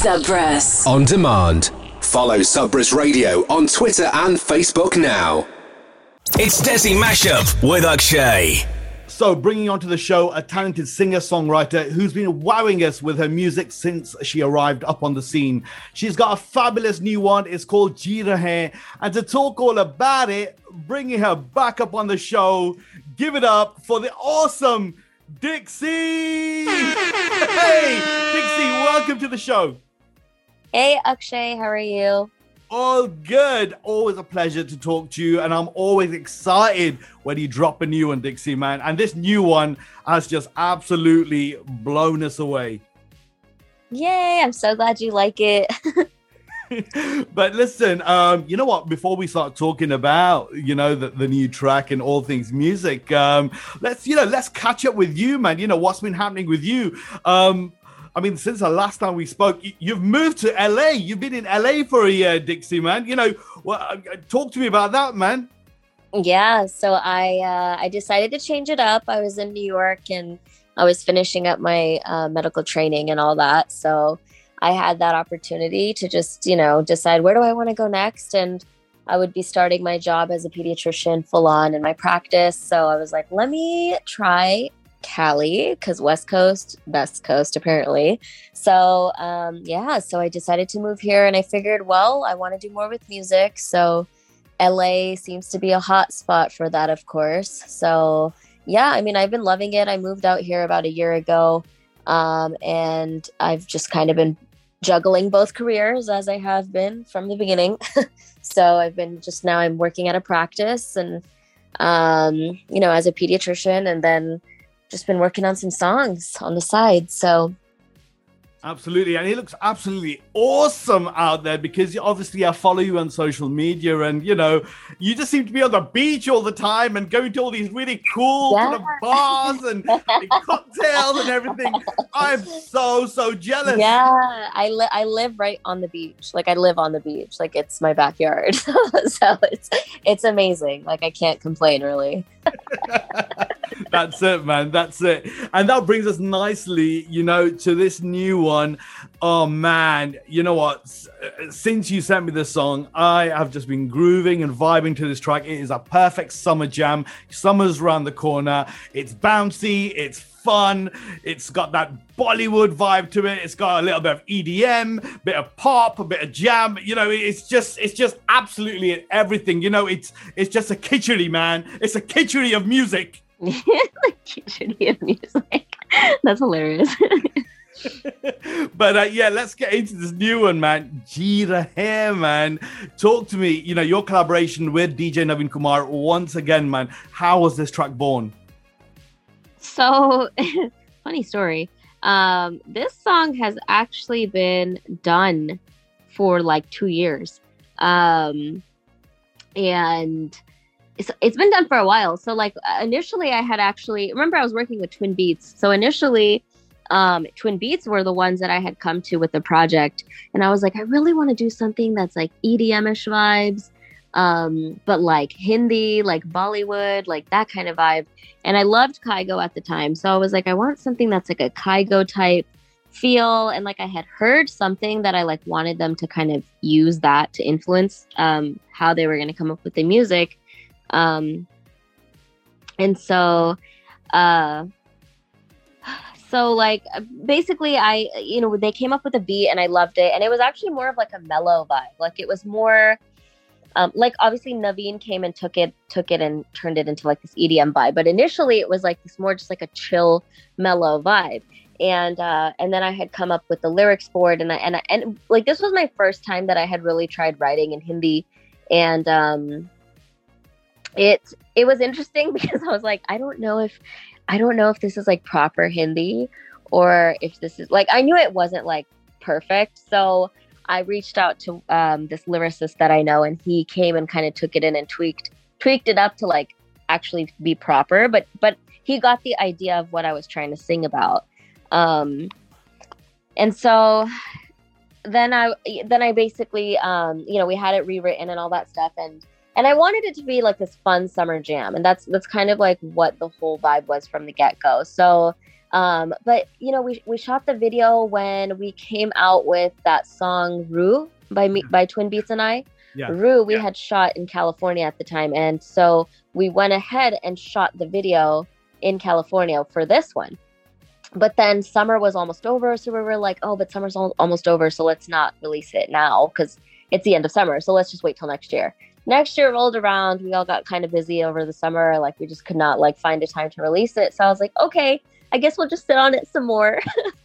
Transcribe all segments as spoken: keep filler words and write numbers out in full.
Subpress on demand. Follow Subpress Radio on Twitter and Facebook now. It's Desi Mashup with Akshay. So, bringing onto the show a talented singer-songwriter who's been wowing us with her music since she arrived up on the scene. She's got a fabulous new one. It's called Ji Rahe. And to talk all about it, bringing her back up on the show, give it up for the awesome Dixie! Hey, Dixie, welcome to the show. Hey, Akshay, how are you? All good. Always a pleasure to talk to you, and I'm always excited when you drop a new one, Dixie, man. And this new one has just absolutely blown us away. Yay, I'm so glad you like it. But listen, um, you know what? Before we start talking about, you know, the, the new track and all things music, um, let's, you know, let's catch up with you, man. You know, what's been happening with you? Um, I mean, since the last time we spoke, you've moved to L A. You've been in L A for a year, Dixie, man. You know, well, talk to me about that, man. Yeah, so I uh, I decided to change it up. I was in New York and I was finishing up my uh, medical training and all that. So I had that opportunity to just, you know, decide where do I want to go next. And I would be starting my job as a pediatrician full on in my practice. So I was like, let me try Cali, because West Coast, best coast, apparently. So, um, yeah, so I decided to move here and I figured, well, I want to do more with music. So L A seems to be a hot spot for that, of course. So, yeah, I mean, I've been loving it. I moved out here about a year ago, um, and I've just kind of been juggling both careers as I have been from the beginning. So I've been just now I'm working at a practice and, um, you know, as a pediatrician, and then just been working on some songs on the side. So absolutely. And he looks absolutely awesome out there, because obviously I follow you on social media, and, you know, you just seem to be on the beach all the time and going to all these really cool Yeah. kind of bars and, and cocktails and everything. I'm so, so jealous. yeah, I, li- I live right on the beach. Like I live on the beach, like it's my backyard. So it's, it's amazing. Like I can't complain really. That's it, man. That's it. And that brings us nicely, you know, to this new one. Oh, man. You know what? S- Since you sent me this song, I have just been grooving and vibing to this track. It is a perfect summer jam. Summer's around the corner. It's bouncy. It's fun. It's got that Bollywood vibe to it. It's got a little bit of E D M, bit of pop, a bit of jam. You know, it's just, it's just absolutely everything. You know, it's, it's just a kitchery, man. It's a kitchery of music. Kitchery of music. That's hilarious. But uh, yeah, let's get into this new one, man. Ji Rahe, man. Talk to me. You know, your collaboration with D J Naveen Kumar once again, man. How was this track born? So, funny story. Um, this song has actually been done for like two years. Um, and it's, it's been done for a while. So like initially I had actually, remember I was working with Twin Beats. So initially um, Twin Beats were the ones that I had come to with the project. And I was like, I really want to do something that's like E D M-ish vibes, um, but like Hindi, like Bollywood, like that kind of vibe. And I loved Kygo at the time. So I was like, I want something that's like a Kygo type feel. And like I had heard something that I like wanted them to kind of use that to influence um, how they were going to come up with the music. Um, and so, uh, so like, basically I, you know, they came up with a beat and I loved it. And it was actually more of like a mellow vibe. Like it was more, um, like obviously Naveen came and took it, took it and turned it into like this E D M vibe. But initially it was like this more just like a chill, mellow vibe. And, uh, and then I had come up with the lyrics for it. And I, and I, and like, this was my first time that I had really tried writing in Hindi. And, um, It it was interesting because I was like, I don't know if I don't know if this is like proper Hindi or if this is like, I knew it wasn't like perfect. So I reached out to um, this lyricist that I know, and he came and kind of took it in and tweaked tweaked it up to like actually be proper. But but he got the idea of what I was trying to sing about. Um, and so then I then I basically, um, you know, we had it rewritten and all that stuff. And And I wanted it to be like this fun summer jam. And that's that's kind of like what the whole vibe was from the get-go. So Um, but you know, we we shot the video when we came out with that song "Rue" by me by Twin Beats and I. Yeah. "Rue" we yeah. had shot in California at the time, and so we went ahead and shot the video in California for this one. But then summer was almost over, so we were like, "Oh, but summer's al- almost over, so let's not release it now because it's the end of summer. So let's just wait till next year." Next year rolled around, we all got kind of busy over the summer, like we just could not like find a time to release it. So I was like, "Okay, I guess we'll just sit on it some more.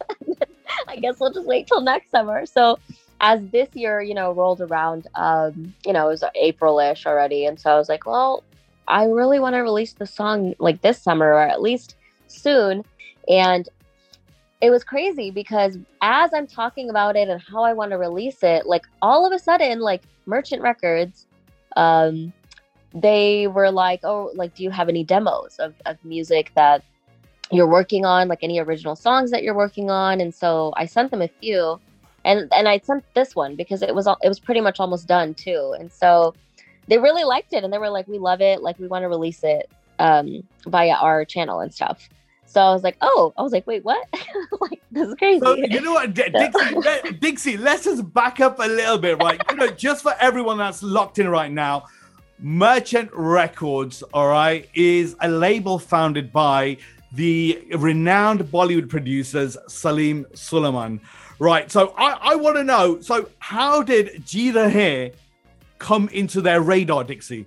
I guess we'll just wait till next summer." So as this year, you know, rolled around, um, you know, it was April-ish already. And so I was like, well, I really want to release the song like this summer or at least soon. And it was crazy because as I'm talking about it and how I want to release it, like all of a sudden, like Merchant Records, um, they were like, "Oh, like, do you have any demos of, of music that you're working on, like any original songs that you're working on?" And so I sent them a few, and and I sent this one because it was it was pretty much almost done too. And so they really liked it, and they were like, "We love it, like we want to release it um, via our channel and stuff." So I was like, "Oh," I was like, "Wait, what?" Like, this is crazy. So you know what, D- Dixie, let, Dixie, let's just back up a little bit, right? You know, just for everyone that's locked in right now, Merchant Records, all right, is a label founded by the renowned Bollywood producers Salim Sulaiman, right? So I, I want to know, so how did Jee Rahe come into their radar, Dixie?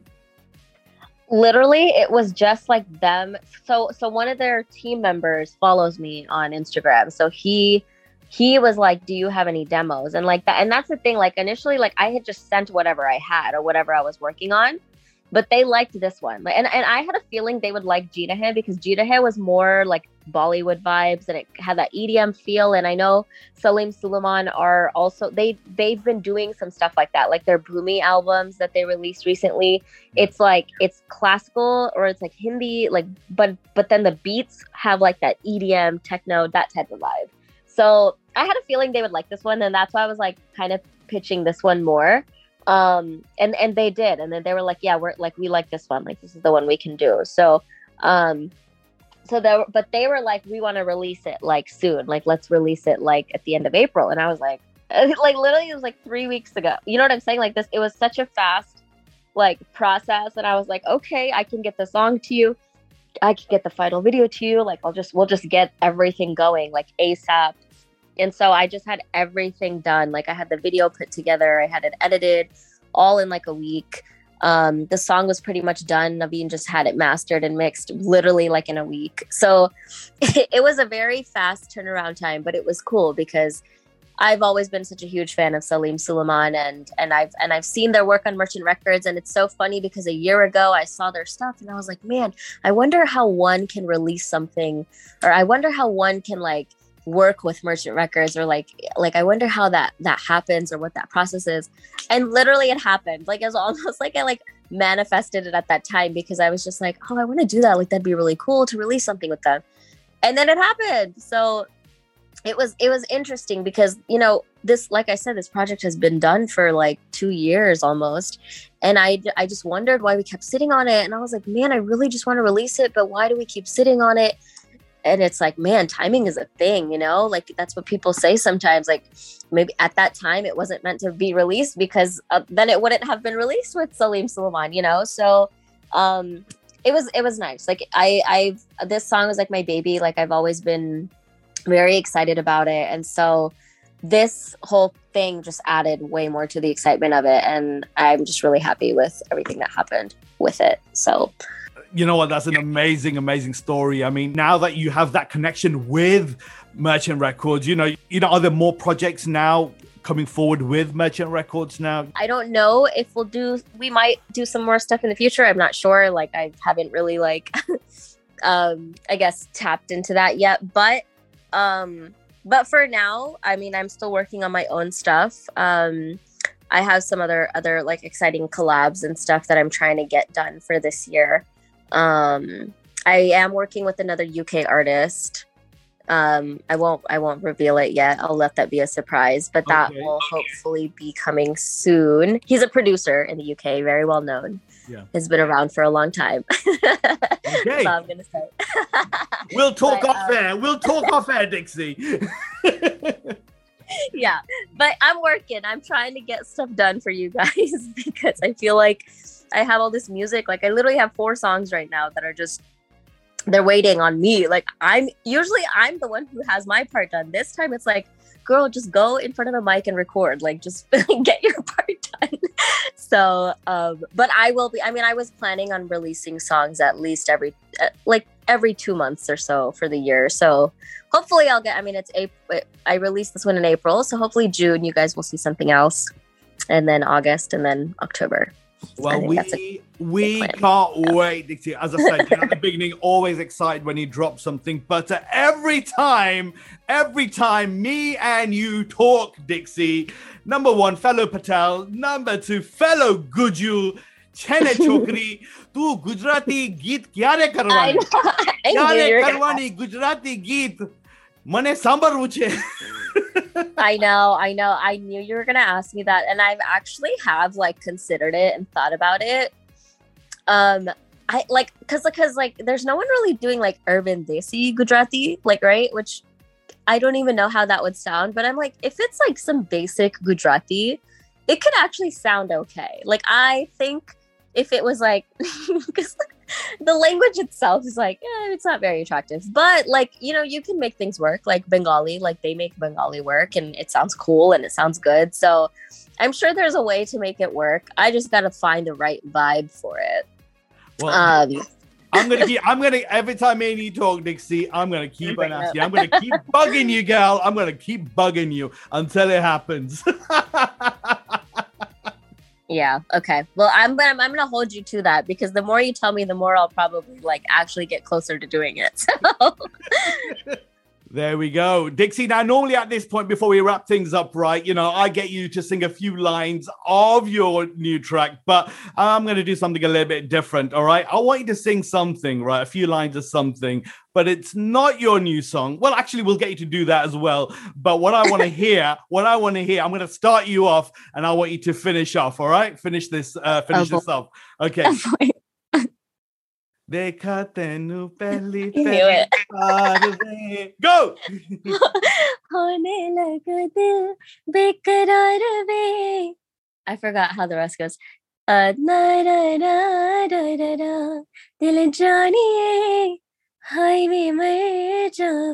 Literally, it was just like them. So so one of their team members follows me on Instagram. So he he was like, "Do you have any demos?" And like that. And that's the thing, like initially, like I had just sent whatever I had or whatever I was working on. But they liked this one. Like, and, and I had a feeling they would like Jee Rahe because Jee Rahe was more like Bollywood vibes and it had that E D M feel. And I know Salim Sulaiman are also, they, they've been doing some stuff like that. Like their Bhumi albums that they released recently. It's like, it's classical or it's like Hindi, like, but, but then the beats have like that E D M, techno, that type of vibe. So I had a feeling they would like this one. And that's why I was like kind of pitching this one more. Um, and, and they did. And then they were like, "Yeah, we're like, we like this one. Like, this is the one we can do." So, um, so they were, but they were like, "We want to release it like soon. Like, let's release it like at the end of April." And I was like, like literally it was like three weeks ago. You know what I'm saying? Like this, it was such a fast like process. And I was like, "Okay, I can get the song to you. I can get the final video to you. Like, I'll just, we'll just get everything going like ASAP." And so I just had everything done. Like I had the video put together. I had it edited all in like a week. Um, the song was pretty much done. Naveen just had it mastered and mixed literally like in a week. So it, it was a very fast turnaround time, but it was cool because I've always been such a huge fan of Salim Sulaiman and, and I've, and I've seen their work on Merchant Records. And it's so funny because a year ago I saw their stuff and I was like, man, I wonder how one can release something, or I wonder how one can like work with Merchant Records, or like like I wonder how that that happens or what that process is. And literally it happened. Like it was almost like I like manifested it at that time because I was just like, "Oh, I want to do that. Like that'd be really cool to release something with them." And then it happened. So it was it was interesting because, you know, this, like I said, this project has been done for like two years almost. And I, I just wondered why we kept sitting on it. And I was like, man, I really just want to release it, but why do we keep sitting on it? And it's like, man, timing is a thing, you know, like that's what people say sometimes. Like maybe at that time it wasn't meant to be released because uh, then it wouldn't have been released with Salim Sulaiman, you know? So um, it was, it was nice. Like I, I've, this song was like my baby. Like I've always been very excited about it. And so this whole thing just added way more to the excitement of it. And I'm just really happy with everything that happened with it. So you know what? That's an amazing, amazing story. I mean, now that you have that connection with Merchant Records, you know, you know, are there more projects now coming forward with Merchant Records now? I don't know if we'll do, we might do some more stuff in the future. I'm not sure. Like, I haven't really like, um, I guess tapped into that yet. But, um, but for now, I mean, I'm still working on my own stuff. Um, I have some other, other like exciting collabs and stuff that I'm trying to get done for this year. Um, I am working with another U K artist Um, I won't I won't reveal it yet. I'll let that be a surprise, but that Okay. will hopefully be coming soon. He's a producer in the U K, very well known. Yeah. Has been around for a long time. Okay. That's all I'm gonna say. We'll talk But, off um, air. We'll talk off air, Dixie. Yeah, but I'm working. I'm trying to get stuff done for you guys because I feel like I have all this music. Like I literally have four songs right now that are just they're waiting on me. Like I'm usually I'm the one who has my part done. This time it's like, girl, just go in front of the mic and record. Like just get your part done. So, um, but I will be. I mean, I was planning on releasing songs at least every uh, like every two months or so for the year. So hopefully I'll get. I mean, it's April. I released this one in April, so hopefully June you guys will see something else, and then August, and then October. Well, think we that's a we plan. can't wait, Dixie. As I said, you know, at the beginning, always excited when you drop something. But uh, every time, every time me and you talk, Dixie, number one, fellow Patel. Number two, fellow Guju. Chene chokri, tu Gujarati geet kyare I karwani? know. I knew Kyare you were gonna- karwani Gujarati geet. Mane sambar uche. I know, I know. I knew you were gonna ask me that, and I've actually have like considered it and thought about it. Um, I like because because like there's no one really doing like urban desi Gujarati, like right, which I don't even know how that would sound. But I'm like, if it's like some basic Gujarati, it could actually sound okay. Like I think if it was like because the language itself is like, eh, it's not very attractive. But like, you know, you can make things work. Like Bengali, like they make Bengali work and it sounds cool and it sounds good. So I'm sure there's a way to make it work. I just got to find the right vibe for it. Well, Um, I'm gonna keep. I'm gonna every time me and you talk, Dixie. I'm gonna keep Bring on it asking. I'm gonna keep bugging you, gal. I'm gonna keep bugging you until it happens. yeah. Okay. Well, I'm gonna I'm gonna hold you to that because the more you tell me, the more I'll probably like actually get closer to doing it. So There we go, Dixie. Now, normally at this point, before we wrap things up, right, you know, I get you to sing a few lines of your new track, but I'm going to do something a little bit different. All right, I want you to sing something, right, a few lines of something, but it's not your new song. Well, actually, we'll get you to do that as well. But what I want to hear, what I want to hear, I'm going to start you off, and I want you to finish off. All right, finish this, uh, finish Oh, this off. Okay. Dekha tenu pehli You knew pehli it. baar mein. Go. होने लगा दिल बेकरार वे. I forgot how the rest goes. Uh, na, na, na, da, da, da. दिल जानिए highway में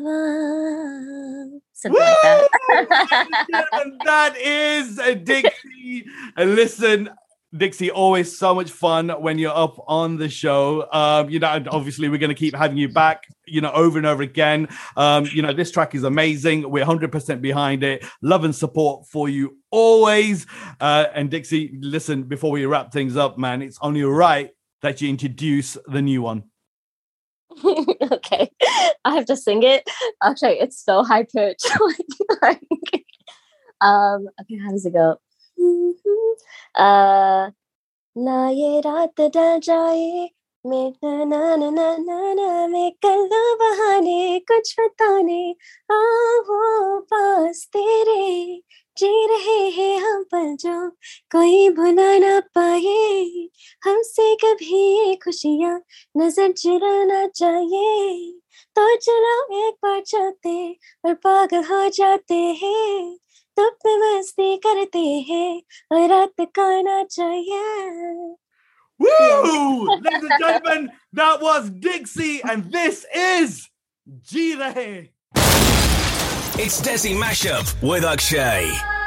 जावा. Something like that. And that is uh, Dixie. And listen, Dixie, always so much fun when you're up on the show. Um, you know, and obviously we're going to keep having you back, you know, over and over again. Um, you know, this track is amazing. We're one hundred percent behind it. Love and support for you always. Uh, and Dixie, listen, before we wrap things up, man, it's only right that you introduce the new one. Okay, I have to sing it. Actually, it's so high pitched. um, okay, how does it go? Uh, ना ये रात ढल जाए मैं ना ना ना ना ना ना मैं कर लूं बहाने कुछ बताने आओ पास तेरे जी रहे हैं हम पल जो कोई भुला ना पाए हमसे कभी ये खुशियाँ नजर चुराना चाहिए तो चलो एक बार चलते और पागल हो जाते हैं तब पे मस्ती करते हैं और रात काना चाहिए. Woo! Ladies and gentlemen, that was Dixie, and this is Ji Rahe. It's Desi Mashup with Akshay.